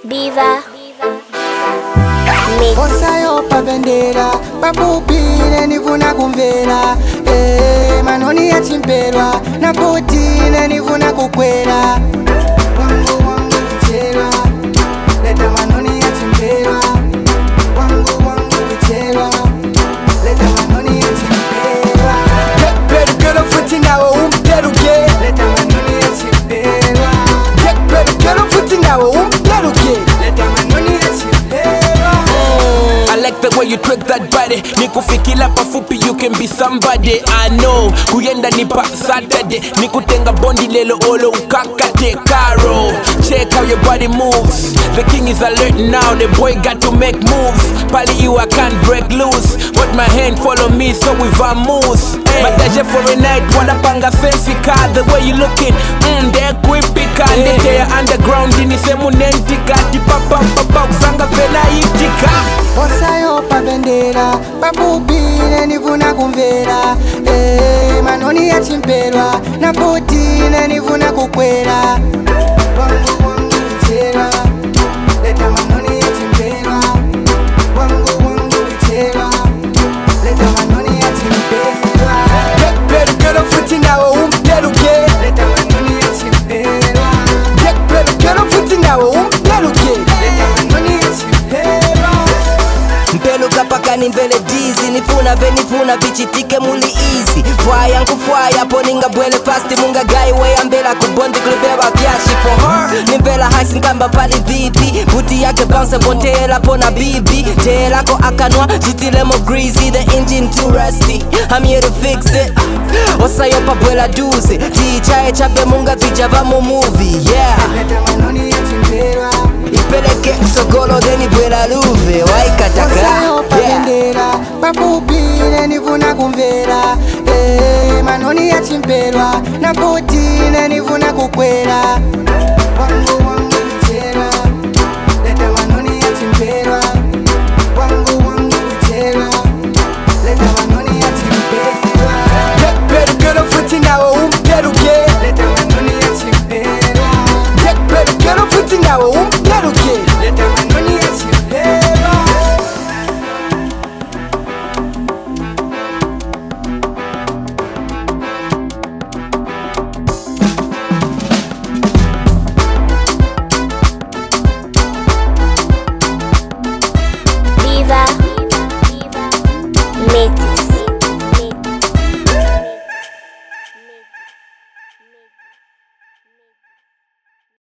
Diva Mix. Osayo pa vendera, papupine nivuna kumvera. Manoni ya chimperwa, na putine nivuna kukwera. Wangu wangu kuchera, leta manoni ya chimperwa. Wangu kuchera, leta manoni ya chimperwa. Kero futi nawo umperuke, leta manoni ya chimperwa. Kero futi nawo umperuke, leta manoni ya chimperwa. I like the way you twerk that body. Nikufikila pafupi you can be somebody. I know kuyenda nipa Saturday. Nikutenga bondi lelo olo ukakate karo. Check how your body moves. The king is alert now. The boy got to make moves. Pali you I can't break loose. But my hand follow me so we vamoose. Madaje for a night. Wanapanga fancy car. The way you looking, they're creepy car. They underground ini semu nentika. Tipapa papa usanga fela itika. Osayo pa vendera, papupine nivuna kumvera. Manoni ya chimperwa, na putine nivuna kukwera. Wangu kuchera, leta manoni ya chimperwa. Wangu kuchera, leta manoni ya chimperwa. Kero futi nawo umperuke, leta manoni ya chimperwa. Kero futi nawo umperuke, leta manoni ya chimperwa. Mpeluka paka ni mbele dizi. Nifuna bichitike muli easy. Fwaya nkufwaya poninga bwele pasti. Munga gai weya mbela kubondi kulibeba vyashi for her. Nimbela haisi nkamba pali dhiti. Buti yake bounce bontela pona bibi. Tela ko akanwa jitile mo greasy. The engine too rusty, I'm here to fix it. Osayo pa bwela duzi. Tichaye chabe munga vijava mu movie. Yeah, Leta manoni ya chimperwa. ipeleke sogolo deni bwela luve. Waikataka Osayo pa vendera, papupine nivuna kumvera. Manoni ya chimperwa, na putine nivuna kukwera.